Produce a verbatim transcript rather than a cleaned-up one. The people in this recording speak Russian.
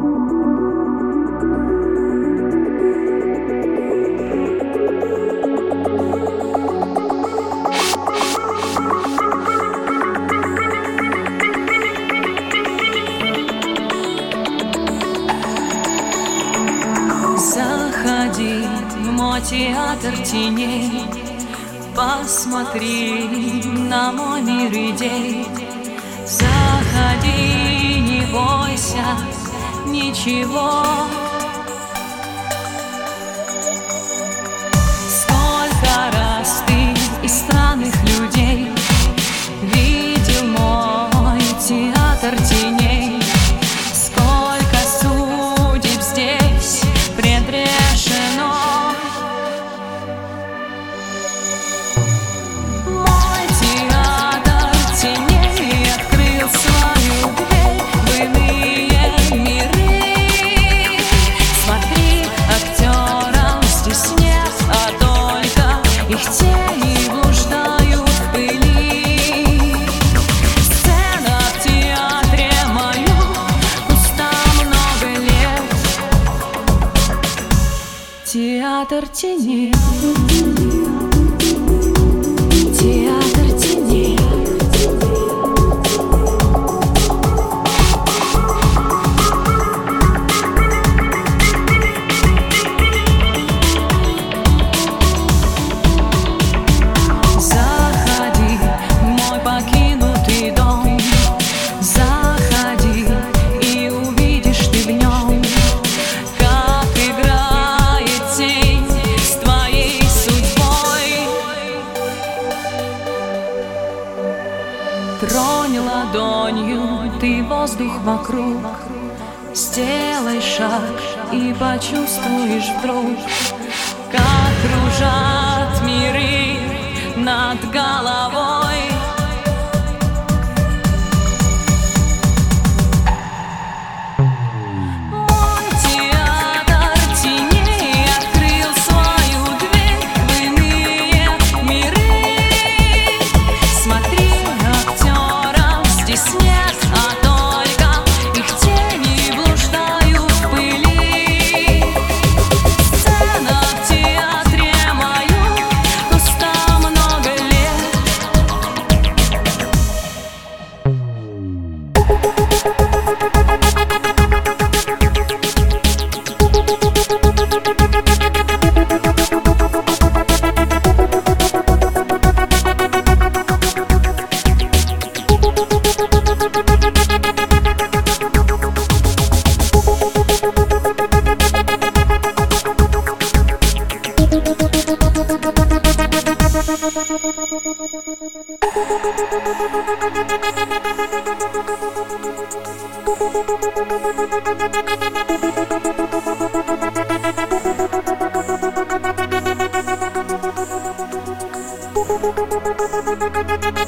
Заходи в мой театр теней, посмотри на мой мир идей. Заходи, не бойся ничего. Сколько раз ты из странных людей видел мой театр теней. Сколько судеб здесь предрешено. Мой театр теней открыл свою дверь в иные миры. Смотри, актерам здесь нет, а только их тени блуждают в пыли. Сцена в театре моем пуста много лет. Театр теней. Театр теней. Заходи в мой покинутый дом. Заходи, и увидишь ты в нем, как играет тень с твоей судьбой. Тронь ладонью ты воздух вокруг, сделай шаг и почувствуешь вдруг, как кружат миры над головой. Мой театр теней открыл свою дверь в иные миры. Смотри, актерам здесь нет, а только их тени блуждают в пыли. Сцена в театре моем пуста много лет. Thank you.